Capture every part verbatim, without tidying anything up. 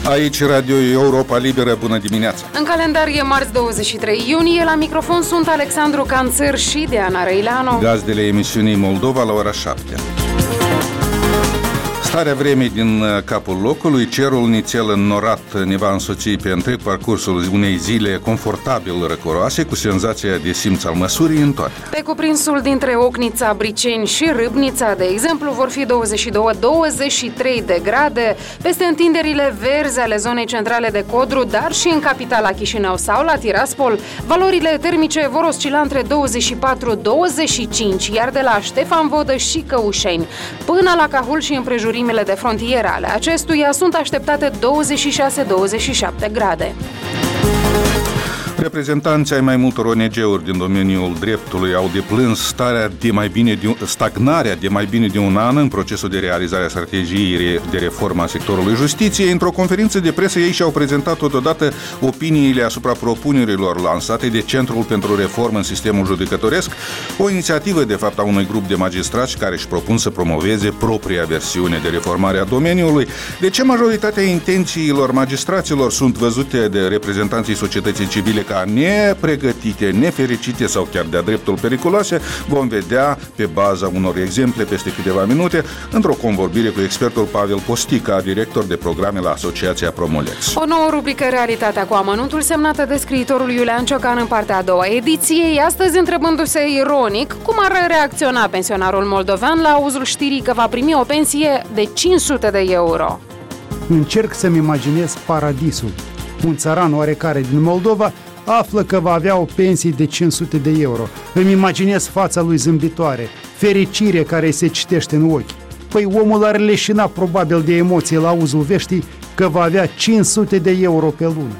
Aici Radio Europa Liberă, bună dimineața! În calendar e marți douăzeci și trei iunie, la microfon sunt Alexandru Canțăr și Diana Răileanu. Gazdele emisiunii Moldova la ora șapte. Starea vremii din capul locului, cerul nițel înnorat ne va însoți pe întreg parcursul unei zile confortabil răcoroase, cu senzația de simț al măsurii în toate. Pe cuprinsul dintre Ocnița, Briceni și Râbnița, de exemplu, vor fi douăzeci și doi - douăzeci și trei de grade, peste întinderile verzi ale zonei centrale de Codru, dar și în capitala Chișinău sau la Tiraspol, valorile termice vor oscila între douăzeci și patru - douăzeci și cinci, iar de la Ștefan Vodă și Căușeni până la Cahul și împrejurimile de frontieră ale acestuia sunt așteptate douăzeci și șase - douăzeci și șapte grade. Reprezentanții ai mai multor O N G-uri din domeniul dreptului au deplâns starea de mai bine de un, stagnarea de mai bine de un an în procesul de realizare a strategiei de reformă a sectorului justiției. Într-o conferință de presă, ei și-au prezentat totodată opiniile asupra propunerilor lansate de Centrul pentru Reformă în Sistemul Judecătoresc, o inițiativă, de fapt, a unui grup de magistrați care își propun să promoveze propria versiune de reformare a domeniului. De ce majoritatea intențiilor magistraților sunt văzute de reprezentanții societății civile ca nepregătite, nefericite sau chiar de-a dreptul periculoase, vom vedea pe baza unor exemple peste câteva minute într-o convorbire cu expertul Pavel Postica, director de programe la Asociația Promolex. O nouă rubrică, Realitatea cu amănuntul, semnată de scriitorul Iulian Ciocan în partea a doua ediției, astăzi întrebându-se ironic cum ar reacționa pensionarul moldovean la auzul știrii că va primi o pensie de cinci sute de euro. Încerc să-mi imaginez paradisul. Un țăran oarecare din Moldova află că va avea o pensie de cinci sute de euro. Îmi imaginez fața lui zâmbitoare, fericire care îi se citește în ochi. Păi omul ar leșina probabil de emoție la auzul veștii că va avea cinci sute de euro pe lună.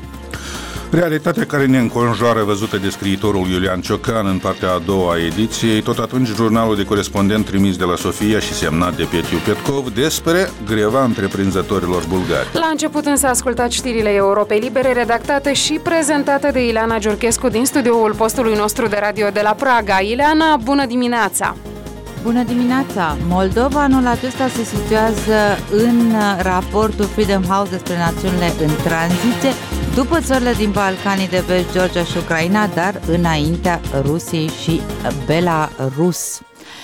Realitatea care ne înconjoară, văzută de scriitorul Iulian Ciocan în partea a doua a ediției, tot atunci jurnalul de corespondent trimis de la Sofia și semnat de Petiu Petkov despre greva întreprinzătorilor bulgari. La început însă ascultați știrile Europei Libere, redactate și prezentate de Ileana Giurchescu din studioul postului nostru de radio de la Praga. Ileana, bună dimineața! Bună dimineața! Moldova anul acesta se situează în raportul Freedom House despre națiunile în tranziție, după țările din Balcanii de Vest, Georgia și Ucraina, dar înaintea Rusiei și Belarus.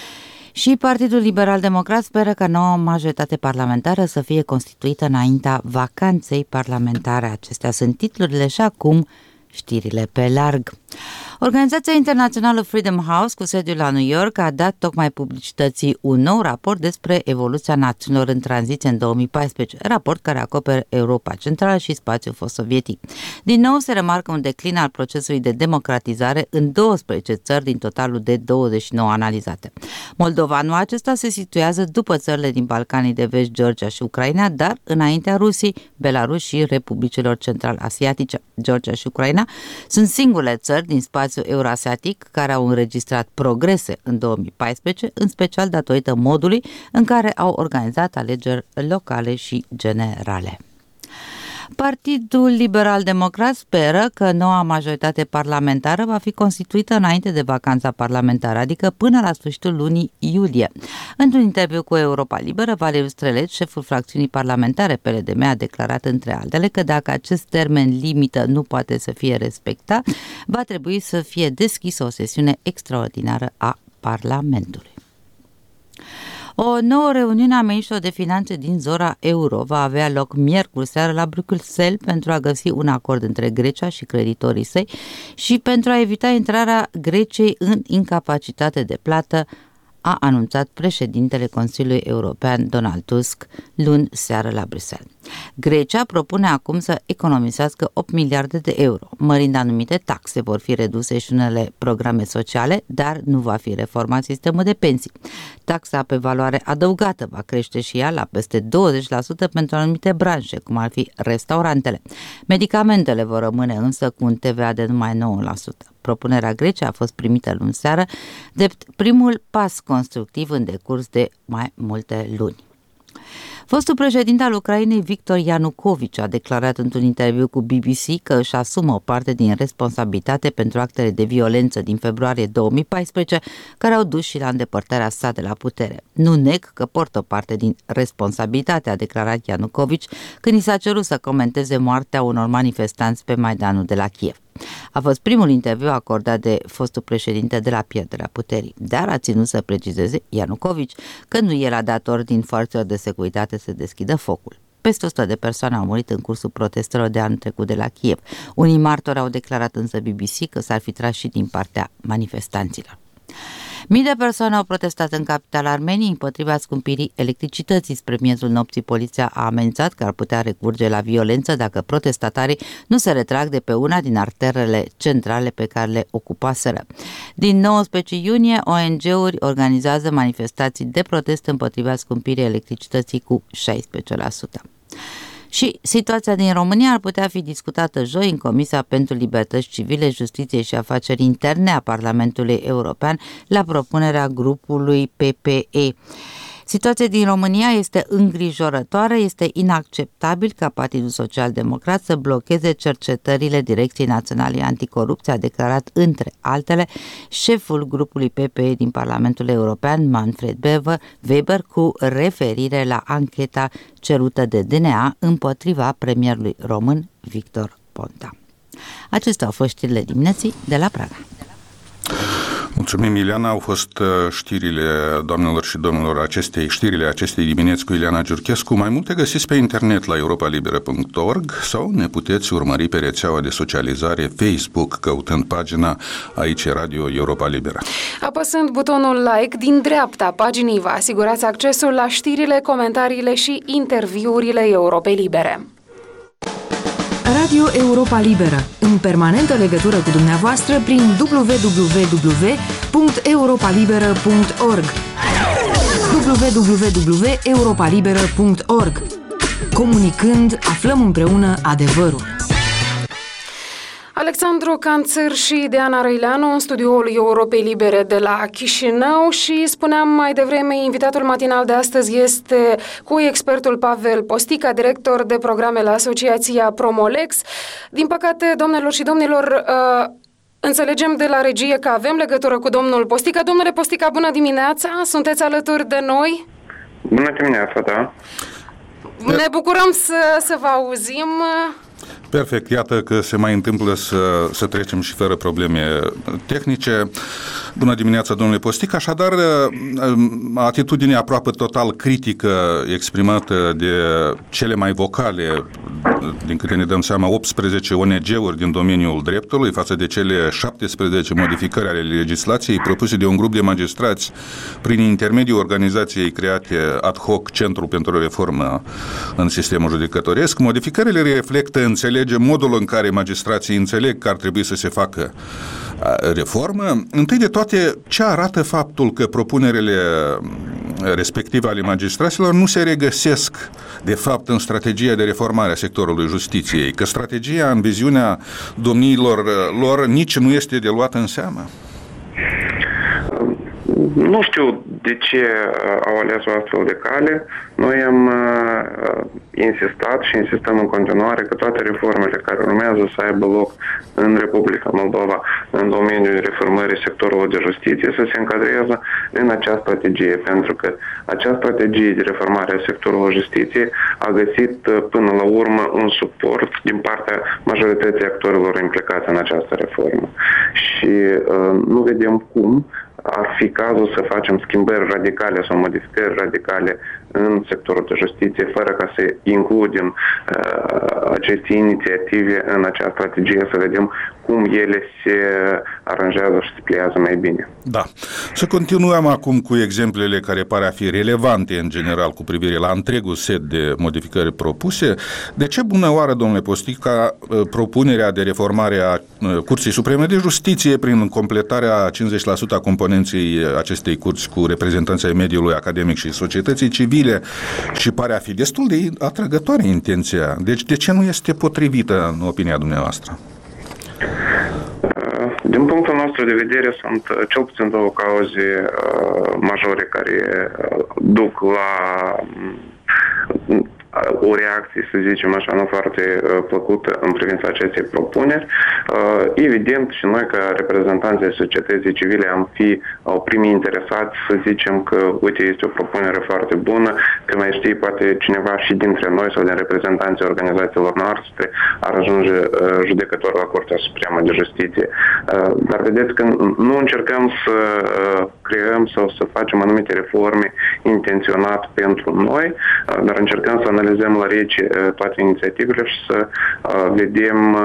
Și Partidul Liberal Democrat speră ca noua majoritate parlamentară să fie constituită înaintea vacanței parlamentare. Acestea sunt titlurile și acum știrile pe larg. Organizația internațională Freedom House, cu sediul la New York, a dat tocmai publicității un nou raport despre evoluția națiunilor în tranziție în două mii paisprezece, raport care acoperă Europa Centrală și spațiul fost sovietic. Din nou se remarcă un declin al procesului de democratizare în douăsprezece țări din totalul de douăzeci și nouă analizate. Moldova anul acesta se situează după țările din Balcanii de Vest, Georgia și Ucraina, dar înaintea Rusiei, Belarus și Republicilor Central-Asiatice. Georgia și Ucraina sunt singurele țări din spațiul eurasiatic care au înregistrat progrese în două mii paisprezece, în special datorită modului în care au organizat alegeri locale și generale. Partidul Liberal Democrat speră că noua majoritate parlamentară va fi constituită înainte de vacanța parlamentară, adică până la sfârșitul lunii iulie. Într-un interviu cu Europa Liberă, Valeriu Streleț, șeful fracțiunii parlamentare P L D M, a declarat între altele că dacă acest termen limită nu poate să fie respectat, va trebui să fie deschisă o sesiune extraordinară a Parlamentului. O nouă reuniune a miniștrilor de finanțe din zona euro va avea loc miercuri seară la Bruxelles pentru a găsi un acord între Grecia și creditorii săi și pentru a evita intrarea Greciei în incapacitate de plată, a anunțat președintele Consiliului European Donald Tusk luni seară la Bruxelles. Grecia propune acum să economisească opt miliarde de euro, mărind anumite taxe, vor fi reduse și unele programe sociale, dar nu va fi reformat sistemul de pensii. Taxa pe valoare adăugată va crește și ea la peste douăzeci la sută pentru anumite branșe, cum ar fi restaurantele. Medicamentele vor rămâne însă cu un T V A de numai nouă la sută. Propunerea Greciei a fost primită luni seară, drept primul pas constructiv în decurs de mai multe luni. Fostul președinte al Ucrainei, Victor Yanukovych, a declarat într-un interviu cu B B C că își asumă o parte din responsabilitate pentru actele de violență din februarie două mii paisprezece, care au dus și la îndepărtarea sa de la putere. Nu neg că portă o parte din responsabilitate, a declarat Yanukovych când i s-a cerut să comenteze moartea unor manifestanți pe Maidanul de la Kiev. A fost primul interviu acordat de fostul președinte de la pierderea puterii, dar a ținut să precizeze Yanukovych că nu el a dat ordin forțelor de securitate să deschidă focul. Peste o sută de persoane au murit în cursul protestelor de anul trecut de la Kiev. Unii martori au declarat însă B B C că s-ar fi tras și din partea manifestanților. Mii de persoane au protestat în capitala Armeniei împotriva scumpirii electricității. Spre miezul nopții, poliția a amenințat că ar putea recurge la violență dacă protestatarii nu se retrag de pe una din arterele centrale pe care le ocupaseră. Din nouăsprezece iunie, O N G-uri organizează manifestații de protest împotriva scumpirii electricității cu șaisprezece la sută. Și situația din România ar putea fi discutată joi în Comisia pentru Libertăți Civile, Justiție și Afaceri Interne a Parlamentului European la propunerea grupului P P E. Situația din România este îngrijorătoare, este inacceptabil ca Partidul Social-Democrat să blocheze cercetările Direcției Naționale Anticorupție, a declarat între altele șeful grupului P P E din Parlamentul European, Manfred Weber, cu referire la ancheta cerută de D N A împotriva premierului român Victor Ponta. Acestea au fost știrile dimineții de la Praga. Mulțumim, Ileana. Au fost știrile, doamnelor și domnilor, acestei știrile acestei dimineți cu Ileana Giurchescu. Mai multe găsiți pe internet la europa liberă punct org sau ne puteți urmări pe rețeaua de socializare Facebook, căutând pagina Aici Radio Europa Liberă. Apăsând butonul like din dreapta paginii, vă asigurați accesul la știrile, comentariile și interviurile Europei Libere. Radio Europa Liberă, în permanentă legătură cu dumneavoastră prin w w w punct europa liberă punct org w w w punct europa liberă punct org. Comunicând, aflăm împreună adevărul. Alexandru Canțăr și Diana Răileanu în studioul Europei Libere de la Chișinău și spuneam mai devreme, invitatul matinal de astăzi este cu expertul Pavel Postica, director de programe la Asociația Promolex. Din păcate, domnilor și domnilor, înțelegem de la regie că avem legătură cu domnul Postica. Domnule Postica, bună dimineața! Sunteți alături de noi? Bună dimineața, da. Ne bucurăm să, să vă auzim. Perfect, iată că se mai întâmplă să, să trecem și fără probleme tehnice. Bună dimineața, domnule Postic. Așadar, atitudinea aproape total critică exprimată de cele mai vocale, din câte ne dăm seama, optsprezece O N G-uri din domeniul dreptului față de cele șaptesprezece modificări ale legislației propuse de un grup de magistrați prin intermediul organizației create ad hoc Centrul pentru Reformă în sistemul judecătoresc. Modificările reflectă, înțelege modul în care magistrații înțeleg că ar trebui să se facă reformă. Întâi de toate, ce arată faptul că propunerile respective ale magistraților nu se regăsesc, de fapt, în strategia de reformare a sectorului justiției, că strategia, în viziunea domniilor lor, nici nu este de luat în seamă? Nu știu de ce au ales o astfel de cale. Noi am uh, insistat și insistăm în continuare că toate reformele care urmează să aibă loc în Republica Moldova în domeniul reformării sectorului de justiție să se încadrează în această strategie, pentru că această strategie de reformare a sectorului justiției a găsit uh, până la urmă un suport din partea majorității actorilor implicați în această reformă. Și uh, nu vedem cum ar fi cazul să facem schimbări radicale sau modificări radicale în sectorul de justiție, fără ca să includem uh, aceste inițiative în această strategie, să vedem cum ele se aranjează și se pliază mai bine. Da. Să continuăm acum cu exemplele care pare a fi relevante în general cu privire la întregul set de modificări propuse. De ce bună oară, domnule Postica, propunerea de reformare a Curții Supreme de Justiție prin completarea cincizeci la sută a componenței acestei curți cu reprezentanții mediului academic și societății civile și pare a fi destul de atrăgătoare intenția. Deci de ce nu este potrivită în opinia dumneavoastră? Din punctul nostru de vedere sunt cel puțin două cauze majore care duc la o reacție, să zicem așa, nu foarte plăcută în privința acestei propuneri. Evident, și noi, ca reprezentanți ai societății civile, am fi primii interesați să zicem că, uite, este o propunere foarte bună, că mai știi, poate cineva și dintre noi sau din reprezentanții organizațiilor noastre ar ajunge judecător la Curtea Supremă de Justiție. Dar vedeți că nu încercăm să creăm sau să facem anumite reforme intenționat pentru noi, dar încercăm să analizăm la rece toate inițiativele și să vedem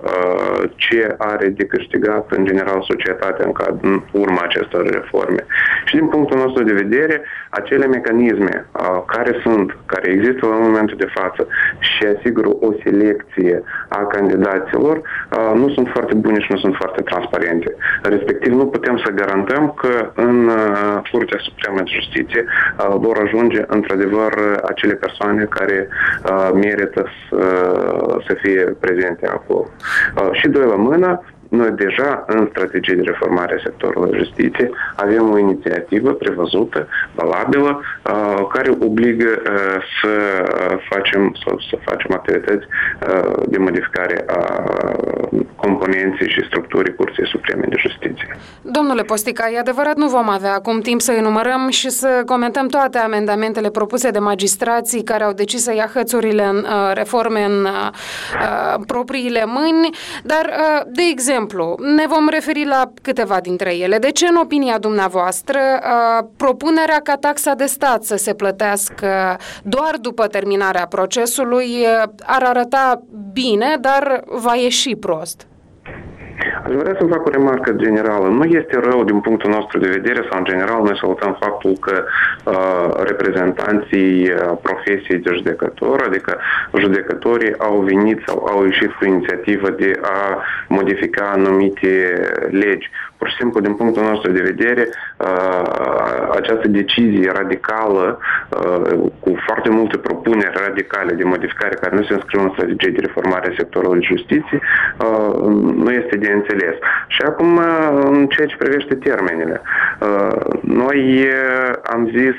ce are de câștigat în general societatea în urma acestor reforme. Și din punctul nostru de vedere, acele mecanisme care sunt, care există la momentul de față și asigură o selecție a candidaților, nu sunt foarte bune și nu sunt foarte transparente. Respectiv, nu putem să garantăm că în Curtea Supremă de Justiție vor ajunge într-adevăr acele persoane care merită să, să fie prezente acolo. Și doi la mână, noi deja în strategie de reformare a sectorului justiție avem o inițiativă prevăzută, valabilă, care obligă să facem, să, să facem activități de modificare a componenței și structurii Curții Supreme de Justiție. Domnule Postică, e adevărat, nu vom avea acum timp să enumerăm și să comentăm toate amendamentele propuse de magistrații care au decis să ia hățurile în uh, reforme în uh, propriile mâini, dar, uh, de exemplu, ne vom referi la câteva dintre ele. De ce, în opinia dumneavoastră, propunerea ca taxa de stat să se plătească doar după terminarea procesului ar arăta bine, dar va ieși prost? Aș vrea să fac o remarcă generală. Nu este rău din punctul nostru de vedere sau în general noi salutăm faptul că uh, reprezentanții uh, profesiei de judecător, adică judecătorii au venit sau au ieșit cu inițiativă de a modifica anumite legi. Pur și simplu, din punctul nostru de vedere, uh, această decizie radicală, uh, cu foarte multe propuneri radicale de modificare care nu se înscriu în strategie de reformare a sectorului justiției, uh, nu este de înțeles. Și acum, uh, în ceea ce privește termenele, uh, noi uh, am zis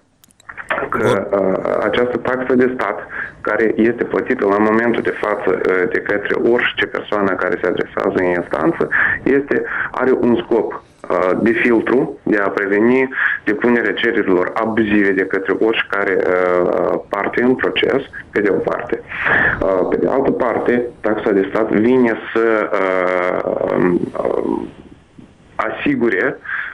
că uh, această taxă de stat, care este plătită la momentul de față uh, de către orice persoană care se adresează în instanță, este, are un scop uh, de filtru, de a preveni depunerea cererilor abuzive de către oricare uh, parte în proces, pe de o parte. Uh, pe de altă parte, taxa de stat vine să uh, uh, asigure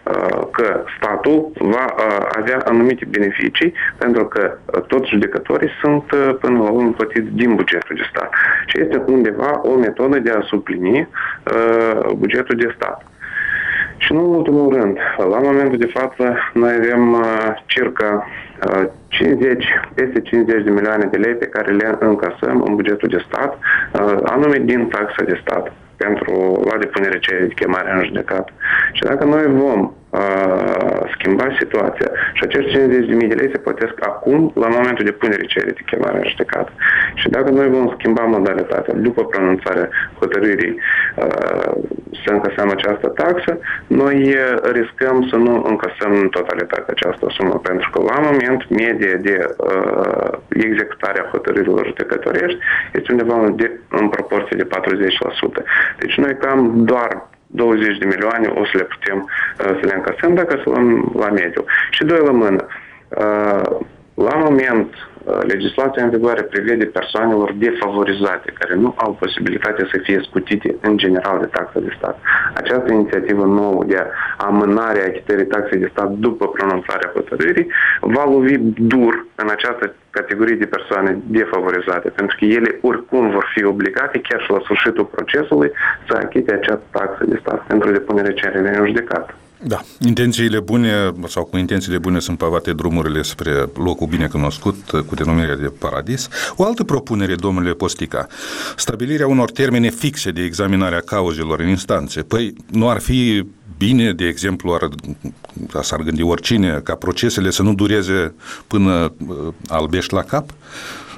că statul va avea anumite beneficii, pentru că toți judecătorii sunt până la urmă plătiți din bugetul de stat. Și este undeva o metodă de a suplini bugetul de stat. Și nu în ultimul rând, la momentul de față, noi avem circa cincizeci, peste cincizeci de milioane de lei pe care le încasăm în bugetul de stat, anume din taxa de stat, pentru la depunerea cererii de chemare în judecată. Și dacă noi vom uh, schimba situația și acești cincizeci de mii de lei se plătesc acum, la momentul de punere cererii de chemare în judecată. Și dacă noi vom schimba modalitatea după pronunțarea hotărârii uh, să încasăm această taxă, noi uh, riscăm să nu încasăm în totalitate această sumă, pentru că la moment media de uh, executare a hotărârilor judecătorești este undeva de, în proporție de patruzeci la sută. Deci noi cam doar douăzeci de milioane o să le putem uh, să le încasăm dacă să luăm la mediu. Și doi la mână. Uh, la moment, uh, legislația în vigoare prevede persoanelor defavorizate, care nu au posibilitatea să fie scutite în general de taxa de stat. Această inițiativă nouă de amânare a achitării taxei de stat după pronunțarea hotărârii va lovi dur în această categorie de persoane defavorizate, pentru că ele oricum vor fi obligate, chiar și la sfârșitul procesului, să achite această taxă de stat pentru depunerea cererii în judecată. Da, intențiile bune sau cu intențiile bune sunt pavate drumurile spre locul bine cunoscut cu denumirea de paradis. O altă propunere, domnule Postică, stabilirea unor termene fixe de examinare a cauzelor în instanțe. Păi nu ar fi bine, de exemplu, ar, s-ar gândi oricine, ca procesele să nu dureze până albești la cap?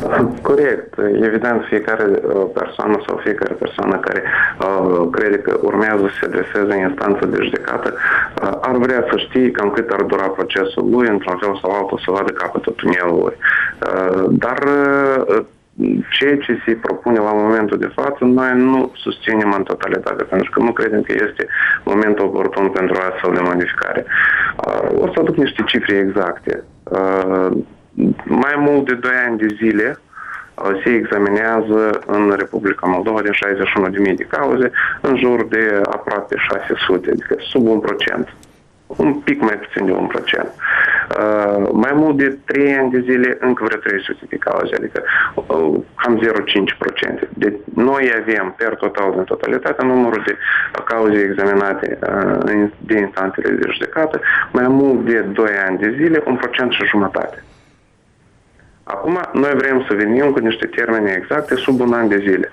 Corect. Evident, fiecare persoană sau fiecare persoană care uh, crede că urmează să se adreseze în instanță de judecată uh, ar vrea să știe cam cât ar dura procesul lui, într-un fel sau altul, să vadă capătul tunelului. Uh, dar uh, ceea ce se propune la momentul de față, noi nu susținem în totalitate, pentru că nu credem că este momentul oportun pentru astfel de modificare. Uh, o să aduc niște cifre exacte. Uh, mai mult de doi ani de zile se examinează în Republica Moldova din șaizeci și unu de mii de cauze, în jur de aproape șase sute, adică sub un procent. Un pic mai puțin de un procent. Uh, mai mult de trei ani de zile, încă vreo trei sute de cauze, adică uh, cam zero virgulă cinci la sută. Deci noi avem, per total, din totalitate, numărul de cauze examinate uh, de instanțele de judecată, mai mult de doi ani de zile, un procent și jumătate. Acum, noi vrem să venim cu niște termene exacte sub un an de zile.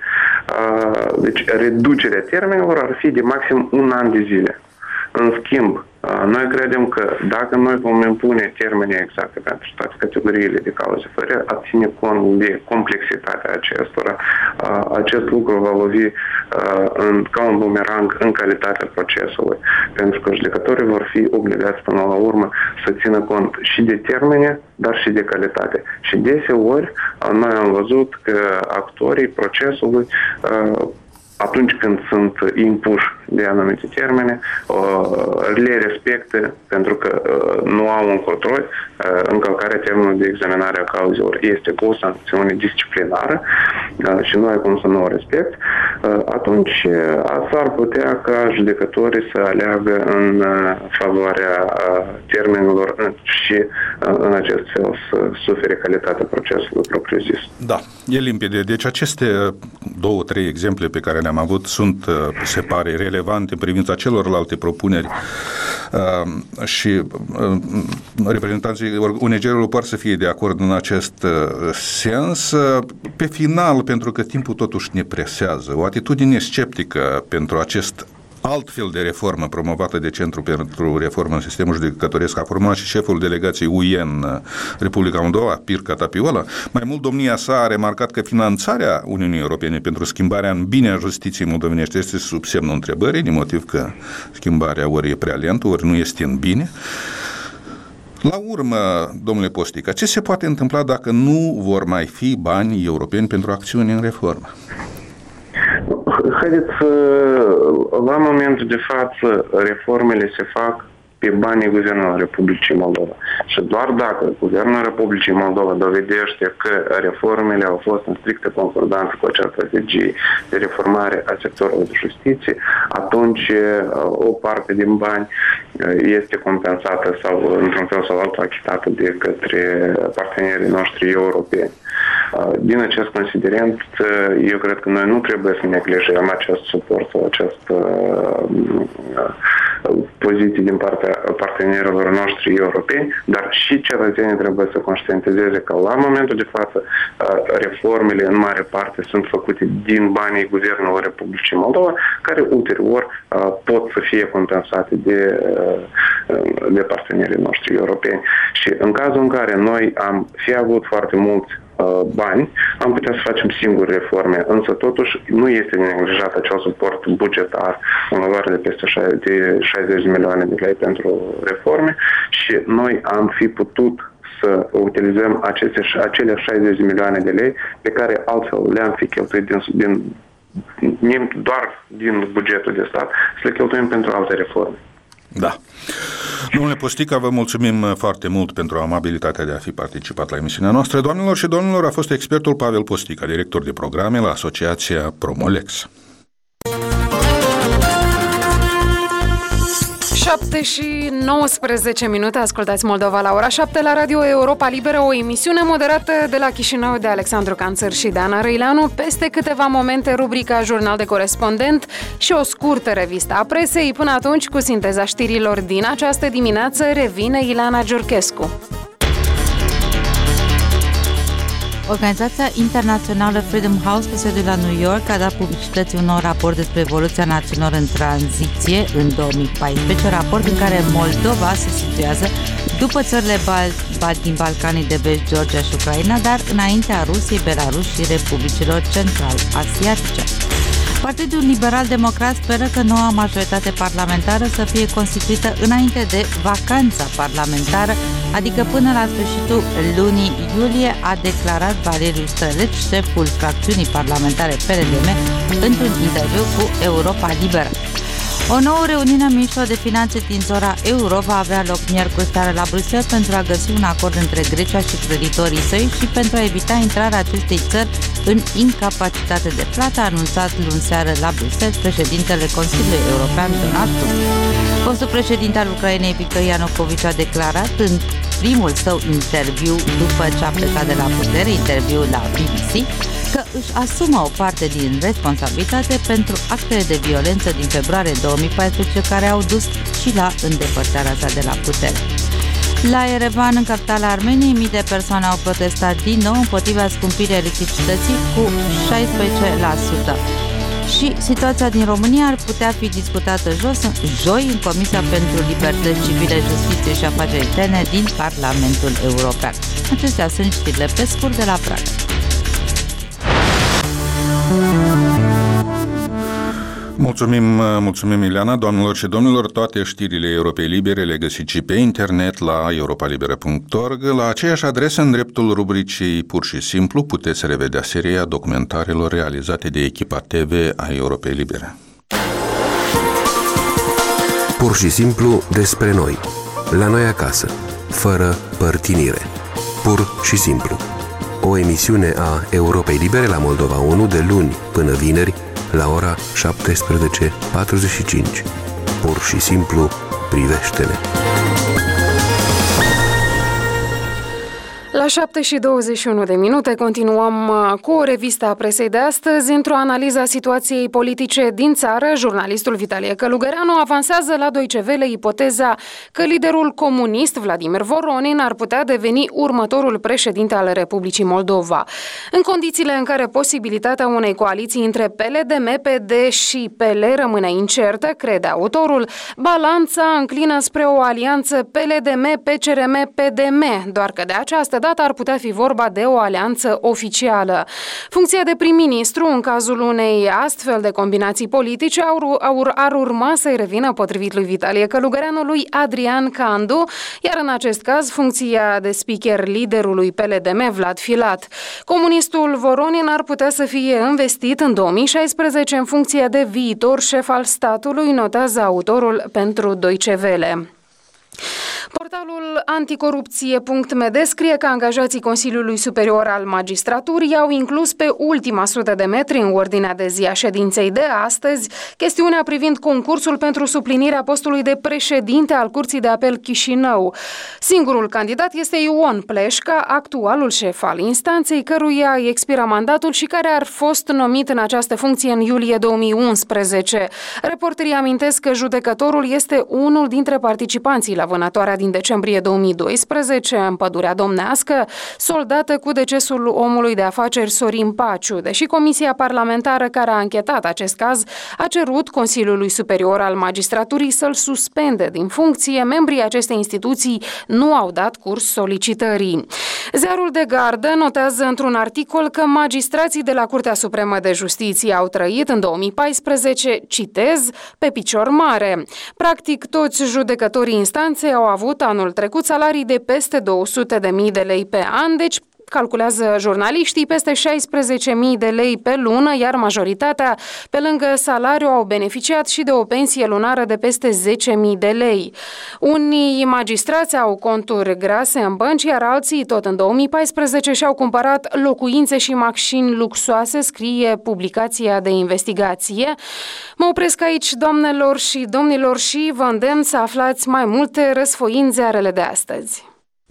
Deci, reducerea termenelor ar fi de maxim un an de zile. În schimb, noi credem că dacă noi vom impune termene exacte pentru toate categoriile de cauze, fără a ține cont de complexitatea acestora, acest lucru va lovi în, ca un bumerang în calitatea procesului. Pentru că judecătorii vor fi obligați până la urmă să țină cont și de termene, dar și de calitate. Și deseori noi am văzut că actorii procesului atunci când sunt impuși de anumite termene, le respectă pentru că nu au un control. Încălcarea termenului de examinare a cauzelor este cu o sancțiune disciplinară și nu ai cum să nu o respecti. Atunci s-ar putea ca judecătorii să aleagă în favoarea termenelor și în acest fel să sufere calitatea procesului propriu-zis. Da, e limpede. Deci aceste două, trei exemple pe care le-am avut sunt, se pare, relevante în privința celorlalte propuneri uh, și uh, reprezentanții O N G-ului par să fie de acord în acest uh, sens. Pe final, pentru că timpul totuși ne presează, o atitudine sceptică pentru acest altfel de reformă promovată de Centrul pentru Reformă în Sistemul Judecătoresc a format și șeful delegației U E în Republica Moldova, Pirca Tapiola. Mai mult, domnia sa a remarcat că finanțarea Uniunii Europene pentru schimbarea în bine a justiției moldovenești este sub semnul întrebării, din motiv că schimbarea ori e prea lentă, ori nu este în bine. La urmă, domnule Postica, ce se poate întâmpla dacă nu vor mai fi bani europeni pentru acțiuni în reformă? Haideți, la momentul de față, reformele se fac pe banii Guvernului Republicii Moldova. Și doar dacă Guvernul Republicii Moldova dovedește că reformele au fost în strictă concordanță cu acea strategie de reformare a sectorului de justiție, atunci o parte din bani este compensată sau, într-un fel sau altul, achitată de către partenerii noștri europeni. Din acest considerent, eu cred că noi nu trebuie să neglijăm acest suport sau această poziție din partea partenerilor noștri europeni, dar și cetățenii trebuie să conștientizeze că la momentul de față reformele în mare parte sunt făcute din banii Guvernului Republicii Moldova, care ulterior pot să fie compensate de, de partenerii noștri europeni. Și în cazul în care noi am fi avut foarte mulți bani, am putea să facem singuri reforme, însă totuși nu este neglijat acel suport bugetar în valoare de peste șaizeci de milioane de lei pentru reforme și noi am fi putut să utilizăm aceste, acele șaizeci de milioane de lei pe care altfel le-am fi cheltuit din, din, doar din bugetul de stat, să le cheltuim pentru alte reforme. Da. Domnule Postica, vă mulțumim foarte mult pentru amabilitatea de a fi participat la emisiunea noastră. Doamnelor și domnilor, a fost expertul Pavel Postica, director de programe la Asociația Promolex. șapte și nouăsprezece minute, ascultați Moldova la ora șapte la Radio Europa Liberă, o emisiune moderată de la Chișinău de Alexandru Canțăr și de Ana Răileanu. Peste câteva momente, rubrica Jurnal de Corespondent și o scurtă revistă a presei. Până atunci, cu sinteza știrilor din această dimineață, revine Ilana Giurchescu. Organizația internațională Freedom House, cu sediul la New York, a dat publicității un nou raport despre evoluția națiunilor în tranziție în două mii paisprezece, raport în care Moldova se situează după țările Bal- Bal- din Balcanii de Vest, Georgia și Ucraina, dar înaintea Rusiei, Belarus și Republicilor Central-Asiatice. Partidul Liberal-Democrat speră că noua majoritate parlamentară să fie constituită înainte de vacanța parlamentară, adică până la sfârșitul lunii iulie, a declarat Valeriu Străleci, șeful fracțiunii parlamentare P R D M, într-un interviu cu Europa Liberă. O nouă reuniune a ministrilor de finanțe din zona euro va avea loc miercuri seară la Bruxelles pentru a găsi un acord între Grecia și creditorii săi și pentru a evita intrarea acestei țări în incapacitate de plată, a anunțat luni seară la Bruxelles președintele Consiliului European Donald Tusk. Fostul președinte al Ucrainei Victor Ianukovici a declarat în primul său interviu după ce a plecat de la putere, interviu la B B C, că își asumă o parte din responsabilitate pentru actele de violență din februarie două mii paisprezece care au dus și la îndepărtarea sa de la putere. La Yerevan, în capitala Armeniei, mii de persoane au protestat din nou împotriva scumpirii electricității cu șaisprezece la sută. Și situația din România ar putea fi discutată jos, joi în Comisia pentru Libertăți Civile, Justiție și Afaceri Interne din Parlamentul European. Acestea sunt știrile pe scurt de la Praga. Mulțumim, mulțumim Ileana, doamnelor și domnilor, toate știrile Europei Libere le găsiți și pe internet la europa libera punct org. La aceeași adresă, în dreptul rubricii Pur și Simplu, puteți revedea seria documentarelor realizate de echipa T V a Europei Libere. Pur și simplu despre noi, la noi acasă, fără părtinire. Pur și simplu. O emisiune a Europei Libere la Moldova unu de luni până vineri, la ora șaptesprezece patruzeci și cinci. Pur și simplu, privește-ne! La șapte și douăzeci și unu de minute continuăm cu o revistă a presei de astăzi. Într-o analiză a situației politice din țară, jurnalistul Vitalie Călugăreanu avansează la Deutsche Welle ipoteza că liderul comunist Vladimir Voronin ar putea deveni următorul președinte al Republicii Moldova. În condițiile în care posibilitatea unei coaliții între P L D M, P D și P L rămâne incertă, crede autorul, balanța înclină spre o alianță P L D M, P C R M, P D M, doar că de această dată ar putea fi vorba de o alianță oficială. Funcția de prim-ministru, în cazul unei astfel de combinații politice, ar urma să-i revină, potrivit lui Vitalie Călugăreanu, lui Adrian Candu, iar în acest caz funcția de speaker liderului P L D M, Vlad Filat. Comunistul Voronin ar putea să fie investit în două mii șaisprezece în funcție de viitor șef al statului, notează autorul pentru Deutsche Welle. Portalul anticorupție punct m d scrie că angajații Consiliului Superior al Magistraturii au inclus pe ultima sută de metri în ordinea de zi a ședinței de astăzi chestiunea privind concursul pentru suplinirea postului de președinte al Curții de Apel Chișinău. Singurul candidat este Ion Pleșca, actualul șef al instanței, căruia îi expira mandatul și care ar fost numit în această funcție în iulie două mii unsprezece. Reporterii amintesc că judecătorul este unul dintre participanții la vânătoarea din decembrie două mii doisprezece în Pădurea Domnească, soldată cu decesul omului de afaceri Sorin Paciu, deși Comisia Parlamentară care a anchetat acest caz a cerut Consiliului Superior al Magistraturii să-l suspende din funcție, membrii acestei instituții nu au dat curs solicitării. Ziarul de Gardă notează într-un articol că magistrații de la Curtea Supremă de Justiție au trăit în două mii paisprezece, citez, pe picior mare. Practic, toți judecătorii instanței au avut anul trecut salarii de peste două sute de mii de lei pe an, deci calculează jurnaliștii, peste șaisprezece mii de lei pe lună, iar majoritatea, pe lângă salariu, au beneficiat și de o pensie lunară de peste zece mii de lei. Unii magistrați au conturi grase în bănci, iar alții, tot în două mii paisprezece, și-au cumpărat locuințe și mașini luxoase, scrie publicația de investigație. Mă opresc aici, doamnelor și domnilor, și vă îndemn să aflați mai multe răsfoind ziarele de astăzi.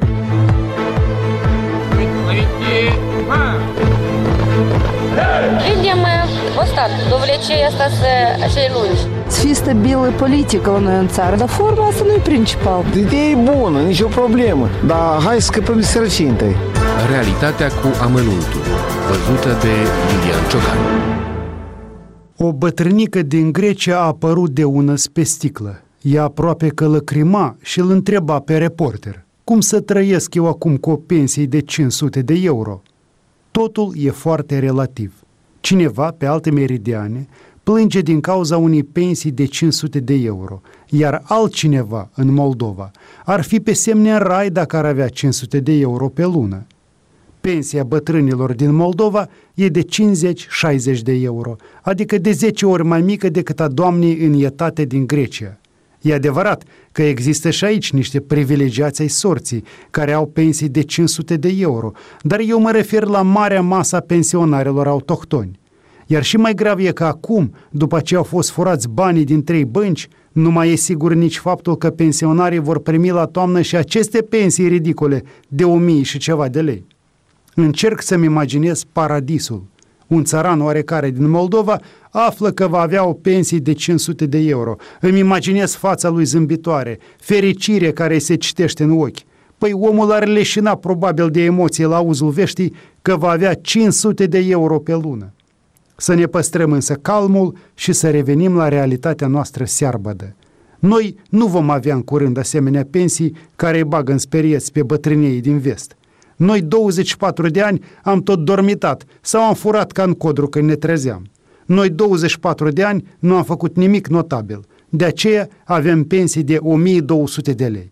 Видим устат, довлечение остаться acei lungi. Să fie stabilă politică la noi în țară, dar forma asta nu e principal. Ideea e bună, nicio problemă, dar hai să scăpăm de sărăcie întâi. Realitatea cu amănuntul, văzută de Lilian Ciocan. O bătrânică din Grecia a apărut de unăs pe sticlă. Ea aproape că lăcrima și îl întreba pe reporter: Cum să trăiesc eu acum cu o pensie de cinci sute de euro? Totul e foarte relativ. Cineva, pe alte meridiane, plânge din cauza unei pensii de cinci sute de euro, iar altcineva, în Moldova, ar fi pe semne în rai dacă ar avea cinci sute de euro pe lună. Pensia bătrânilor din Moldova e de cincizeci șaizeci de euro, adică de zece ori mai mică decât a doamnei în etate din Grecia. E adevărat că există și aici niște privilegiați ai sorții care au pensii de cinci sute de euro, dar eu mă refer la marea masă a pensionarilor autohtoni. Iar și mai grav e că acum, după ce au fost furați banii din trei bănci, nu mai e sigur nici faptul că pensionarii vor primi la toamnă și aceste pensii ridicole de o mie și ceva de lei. Încerc să-mi imaginez paradisul. Un țăran oarecare din Moldova află că va avea o pensie de cinci sute de euro. Îmi imaginez fața lui zâmbitoare, fericire care îi se citește în ochi. Păi omul ar leșina probabil de emoție la auzul veștii că va avea cinci sute de euro pe lună. Să ne păstrăm însă calmul și să revenim la realitatea noastră searbădă. Noi nu vom avea în curând asemenea pensii care îi bagă în sperieți pe bătrâniei din vest. Noi douăzeci și patru de ani am tot dormitat sau am furat ca în codru când ne trezeam. Noi douăzeci și patru de ani nu am făcut nimic notabil. De aceea avem pensii de o mie două sute de lei.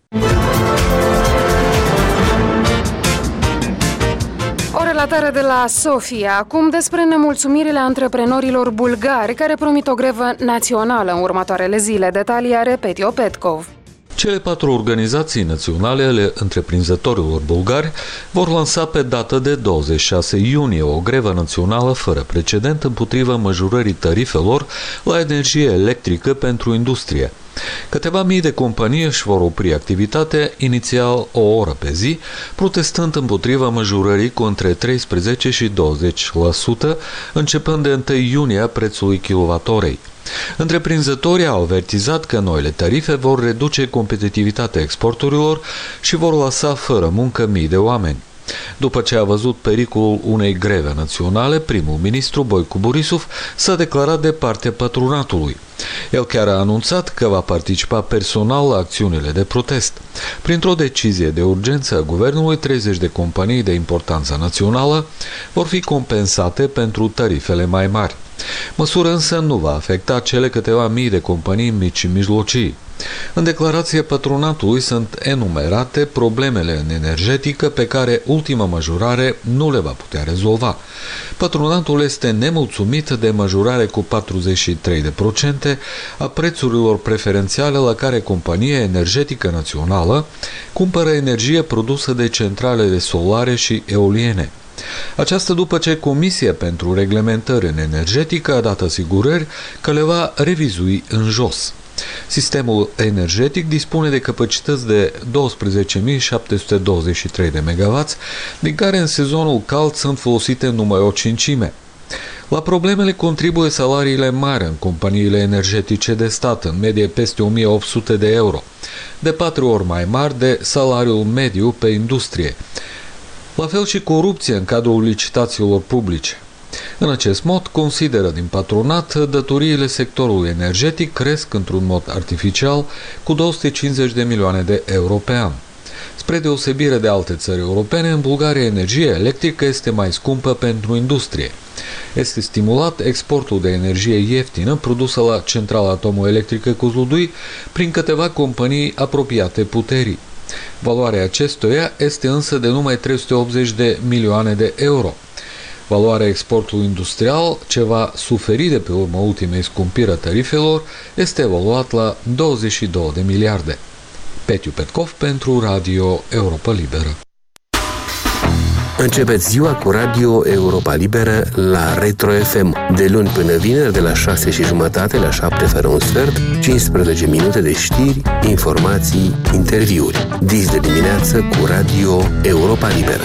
O relatare de la Sofia, acum despre nemulțumirile antreprenorilor bulgari care promit o grevă națională în următoarele zile. Detalii are Petio Petkov. Cele patru organizații naționale ale întreprinzătorilor bulgari vor lansa pe dată de douăzeci și șase iunie o grevă națională fără precedent împotriva majorării tarifelor la energie electrică pentru industrie. Câteva mii de companii își vor opri activitatea inițial o oră pe zi, protestând împotriva majorării cu între treisprezece și douăzeci la sută, începând de întâi iunie a prețului kilowattorei. Întreprinzătorii au avertizat că noile tarife vor reduce competitivitatea exporturilor și vor lăsa fără muncă mii de oameni. După ce a văzut pericolul unei greve naționale, primul ministru Boicu Borisov s-a declarat de partea patronatului. El chiar a anunțat că va participa personal la acțiunile de protest. Printr-o decizie de urgență a guvernului, treizeci de companii de importanță națională vor fi compensate pentru tarifele mai mari. Măsura însă nu va afecta cele câteva mii de companii mici și mijlocii. În declarația patronatului sunt enumerate problemele în energetică pe care ultima majorare nu le va putea rezolva. Patronatul este nemulțumit de majorare cu patruzeci și trei la sută a prețurilor preferențiale la care compania energetică națională cumpără energie produsă de centralele solare și eoliene. Aceasta după ce Comisia pentru Reglementări în Energetică a dat asigurări că le va revizui în jos. Sistemul energetic dispune de capacități de douăsprezece mii șapte sute douăzeci și trei de megawatts, din care în sezonul cald sunt folosite numai o cincime. La problemele contribuie salariile mari în companiile energetice de stat, în medie peste o mie opt sute de euro, de patru ori mai mari de salariul mediu pe industrie. La fel și corupție în cadrul licitațiilor publice. În acest mod, consideră din patronat, datoriile sectorului energetic cresc într-un mod artificial cu două sute cincizeci de milioane de euro pe an. Spre deosebire de alte țări europene, în Bulgaria energia electrică este mai scumpă pentru industrie. Este stimulat exportul de energie ieftină produsă la centrala atomoelectrică Kozlodui prin câteva companii apropiate puterii. Valoarea acestuia este însă de numai trei sute optzeci de milioane de euro. Valoarea exportului industrial, ce va suferi de pe urma ultimei scumpiri a tarifelor, este evaluat la douăzeci și două de miliarde. Petiu Petkov pentru Radio Europa Liberă. Începeți ziua cu Radio Europa Liberă la Retro F M, de luni până vineri de la șase și jumătate la șapte fără un sfert, cincisprezece minute de știri, informații, interviuri. Dis de dimineață cu Radio Europa Liberă.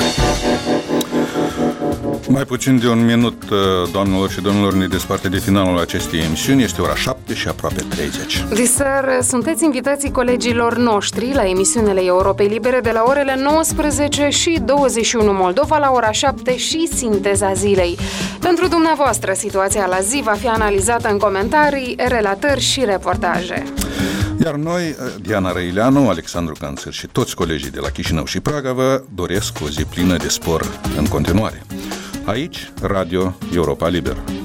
Mai puțin de un minut, doamnelor și domnilor, ne desparte de finalul acestei emisiuni. Este ora șapte și aproape treizeci. Diseară sunteți invitații colegilor noștri la emisiunile Europei Libere de la orele nouăsprezece și douăzeci și unu Moldova la ora șapte și Sinteza Zilei. Pentru dumneavoastră, situația la zi va fi analizată în comentarii, relatări și reportaje. Iar noi, Diana Răileanu, Alexandru Canțăr și toți colegii de la Chișinău și Praga vă doresc o zi plină de spor în continuare. Aici, Radio Europa Liberă.